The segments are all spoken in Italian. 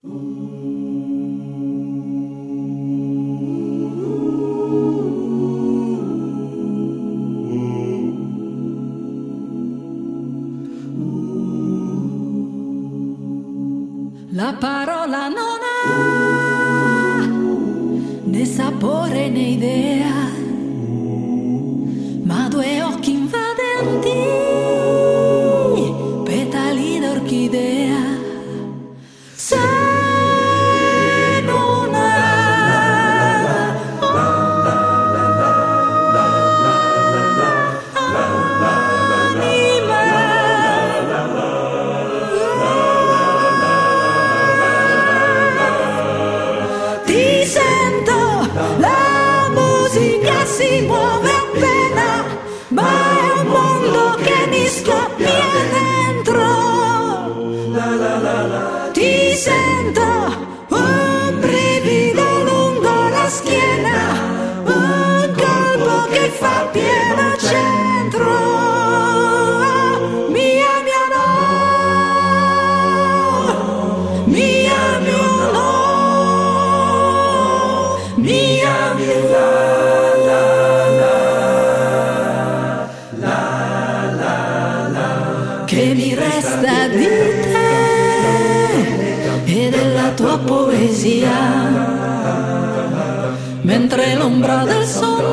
La parola non ha né sapore né idea, ma due occhi invadenti, petali d'orchidea. Se non ha ti sento, la musica si muove appena, ma è un mondo che mi scoppia dentro. Ti sento, un brivido lungo la schiena, un colpo che fa pieno centro. Mia mia no, mia mia no, mia mia che mi resta di te e della tua poesia, mentre l'ombra del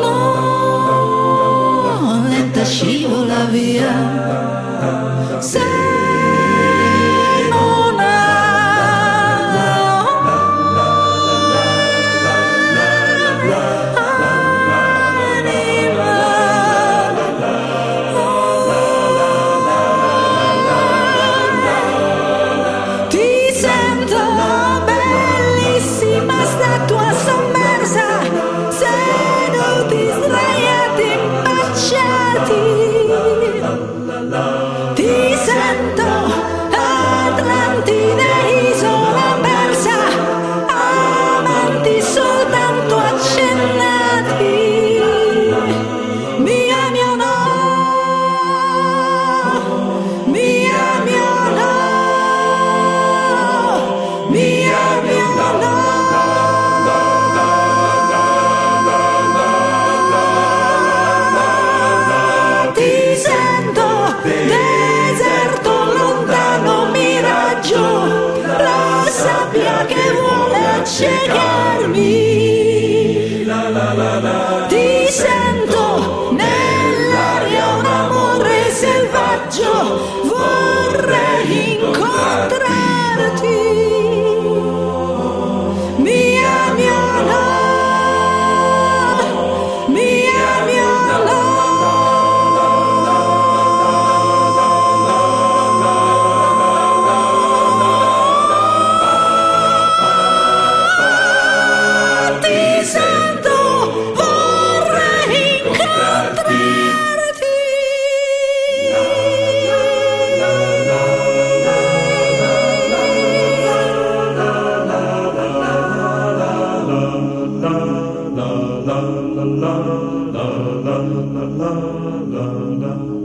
sonno lenta scivola via. Se non ti sento, bellissima statua sommersa, seduti, sdraiati, impacciati. Ti sento, Atlantide, isola persa, amanti soltanto accennati. Mia mia no, mia mia no, mia mia no. Ti sento, deserto lontano miraggio, la sabbia che vuole accecarmi. Ti sento, nell'aria un amore selvaggio, vorrei incontrarti. Mia mia no, mia mia no. Ti sento, vorrei incontrarti. la la la la la la la la la